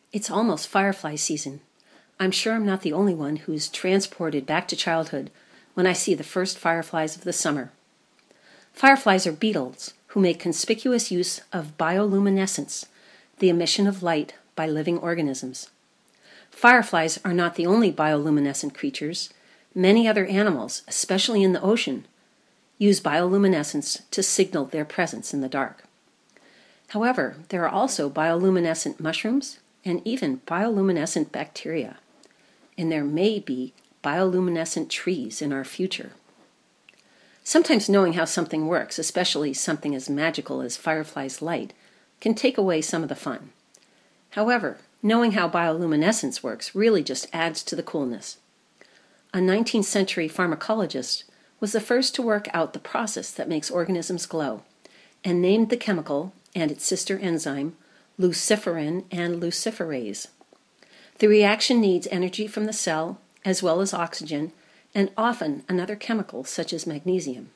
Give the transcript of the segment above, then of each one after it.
It's almost firefly season. I'm sure I'm not the only one who's transported back to childhood when I see the first fireflies of the summer. Fireflies are beetles who make conspicuous use of bioluminescence, the emission of light by living organisms. Fireflies are not the only bioluminescent creatures. Many other animals, especially in the ocean, use bioluminescence to signal their presence in the dark. However, there are also bioluminescent mushrooms and even bioluminescent bacteria, and there may be bioluminescent trees in our future. Sometimes knowing how something works, especially something as magical as fireflies' light, can take away some of the fun. However, knowing how bioluminescence works really just adds to the coolness. A 19th century pharmacologist was the first to work out the process that makes organisms glow, and named the chemical and its sister enzyme luciferin and luciferase. The reaction needs energy from the cell, as well as oxygen, and often another chemical such as magnesium.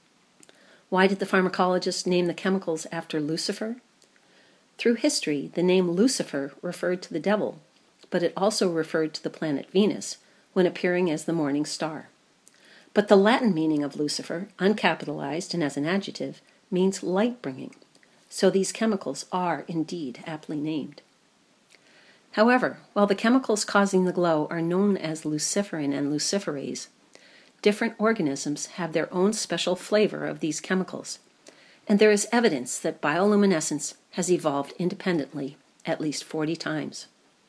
Why did the pharmacologist name the chemicals after Lucifer? Through history, the name Lucifer referred to the devil, but it also referred to the planet Venus when appearing as the morning star. But the Latin meaning of Lucifer, uncapitalized and as an adjective, means light-bringing, so these chemicals are indeed aptly named. However, while the chemicals causing the glow are known as luciferin and luciferase, different organisms have their own special flavor of these chemicals, and there is evidence that bioluminescence has evolved independently at least 40 times.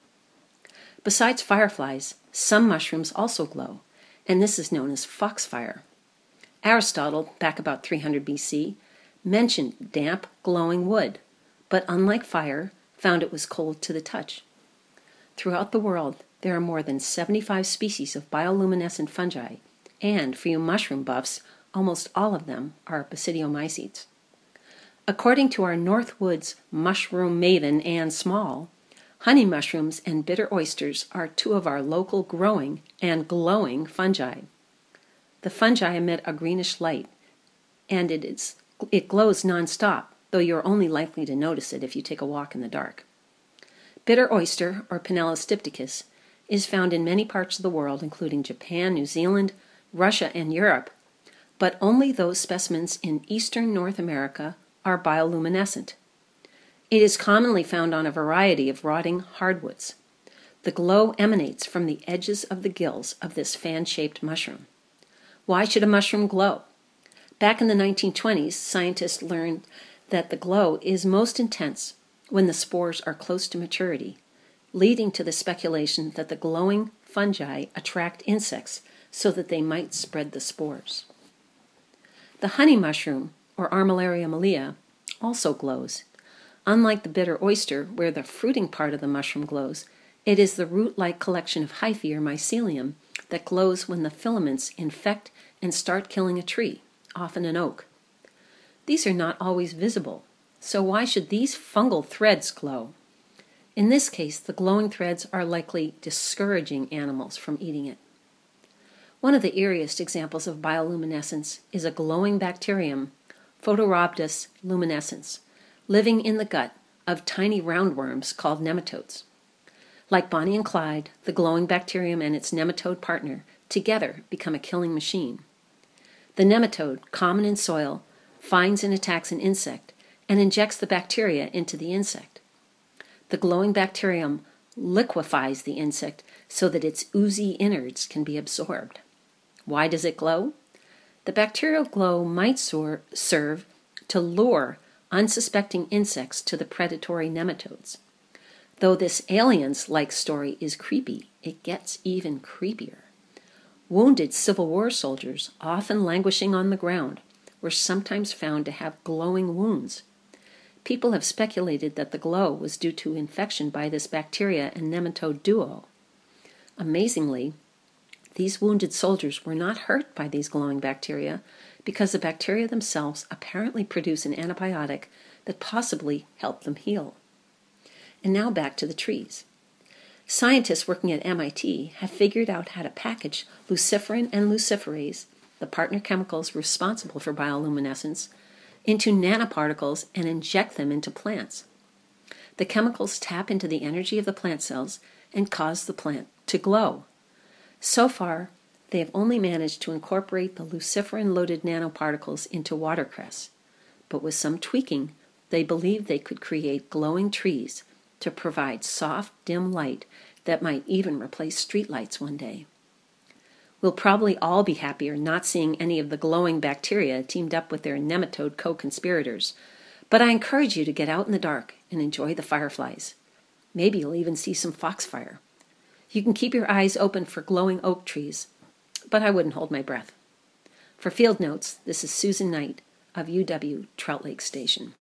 Besides fireflies, some mushrooms also glow, and this is known as foxfire. Aristotle, back about 300 BC, mentioned damp, glowing wood, but unlike fire, found it was cold to the touch. Throughout the world, there are more than 75 species of bioluminescent fungi, and for you mushroom buffs, almost all of them are basidiomycetes. According to our Northwoods mushroom maven Ann Small, honey mushrooms and bitter oysters are two of our local growing and glowing fungi. The fungi emit a greenish light, and it glows nonstop, though you're only likely to notice it if you take a walk in the dark. Bitter oyster, or Pinellus diptychus, is found in many parts of the world, including Japan, New Zealand, Russia, and Europe, but only those specimens in eastern North America are bioluminescent. It is commonly found on a variety of rotting hardwoods. The glow emanates from the edges of the gills of this fan-shaped mushroom. Why should a mushroom glow? Back in the 1920s, scientists learned that the glow is most intense when the spores are close to maturity, leading to the speculation that the glowing fungi attract insects so that they might spread the spores. The honey mushroom, or Armillaria malea, also glows. Unlike the bitter oyster, where the fruiting part of the mushroom glows, it is the root-like collection of hyphae or mycelium that glows when the filaments infect and start killing a tree, often an oak. These are not always visible, so why should these fungal threads glow? In this case, the glowing threads are likely discouraging animals from eating it. One of the eeriest examples of bioluminescence is a glowing bacterium, Photorhabdus luminescens, living in the gut of tiny roundworms called nematodes. Like Bonnie and Clyde, the glowing bacterium and its nematode partner together become a killing machine. The nematode, common in soil, finds and attacks an insect and injects the bacteria into the insect. The glowing bacterium liquefies the insect so that its oozy innards can be absorbed. Why does it glow? The bacterial glow might serve to lure unsuspecting insects to the predatory nematodes. Though this aliens-like story is creepy, it gets even creepier. Wounded Civil War soldiers, often languishing on the ground, were sometimes found to have glowing wounds. People have speculated that the glow was due to infection by this bacteria and nematode duo. Amazingly, these wounded soldiers were not hurt by these glowing bacteria because the bacteria themselves apparently produce an antibiotic that possibly helped them heal. And now back to the trees. Scientists working at MIT have figured out how to package luciferin and luciferase, the partner chemicals responsible for bioluminescence, into nanoparticles and inject them into plants. The chemicals tap into the energy of the plant cells and cause the plant to glow. So far, they have only managed to incorporate the luciferin-loaded nanoparticles into watercress, but with some tweaking, they believe they could create glowing trees to provide soft, dim light that might even replace streetlights one day. We'll probably all be happier not seeing any of the glowing bacteria teamed up with their nematode co-conspirators, but I encourage you to get out in the dark and enjoy the fireflies. Maybe you'll even see some foxfire. You can keep your eyes open for glowing oak trees, but I wouldn't hold my breath. For Field Notes, this is Susan Knight of UW Trout Lake Station.